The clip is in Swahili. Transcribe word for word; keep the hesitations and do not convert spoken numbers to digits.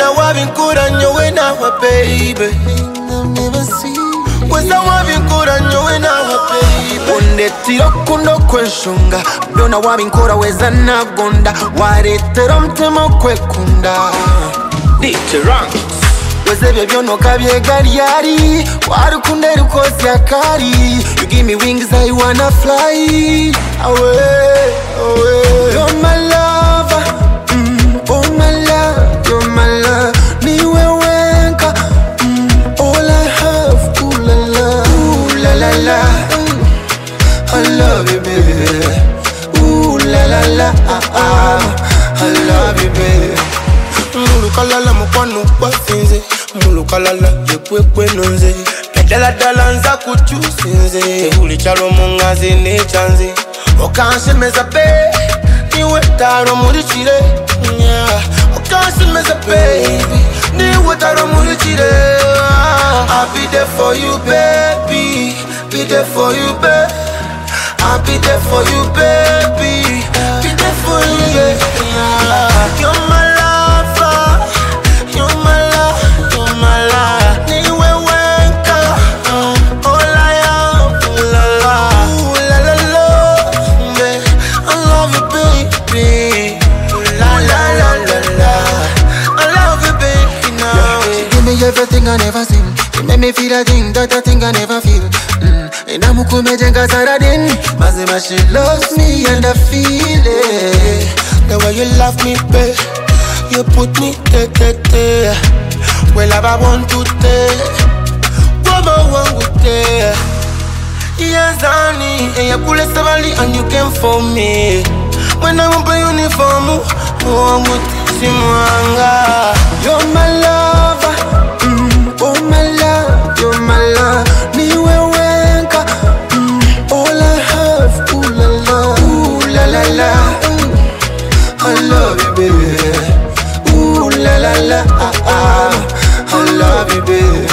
Weza wabinkura nyowe nawe baby, I've never seen. Weza wabinkura nyowe nawe baby. Undetiro kundo kwenshunga, byona wabinkura weza nagonda, waretero mtemo kwekunda. D J Ranks. Weze byono kabyega lyari, warukunda rukosi akari. You give me wings, I wanna fly away, away. You're my lover, mm, oh my love, you're my love. Niwe wenka, mm, all I have, ooh la la, ooh la la la. I love you baby, ooh la la la, ah, ah. I love you baby. Mulukalala mukwano kwa finze, mulukalala yepwepwe nonze. Pedala dala nza kuchusinze, uli chalo mungazi ni chanze. Okanshi meza pe, niwe taro murichire. Okanshi meza baby, niwe taro murichire. I'll be there for you baby, be there for you baby. I'll be there for you baby, be there for you yeah. You're my everything I never seen. You make me feel a thing that I think I never feel. Mm. And I'm ukumejenga saradin. Mazima she loves me and I feel it. The way you love me, babe, you put me te te te. Well, I want to take. Woman want to take. Yes, honey, and you pull a savali and you came for me. When I want my uniform, oh, I'm with Simwanga. You're my lover. Oh my love, you're my love. Niwe wenka, mm, all I have, ooh la la, ooh la la la. I love you baby, ooh la la la, ah, ah. I love you baby.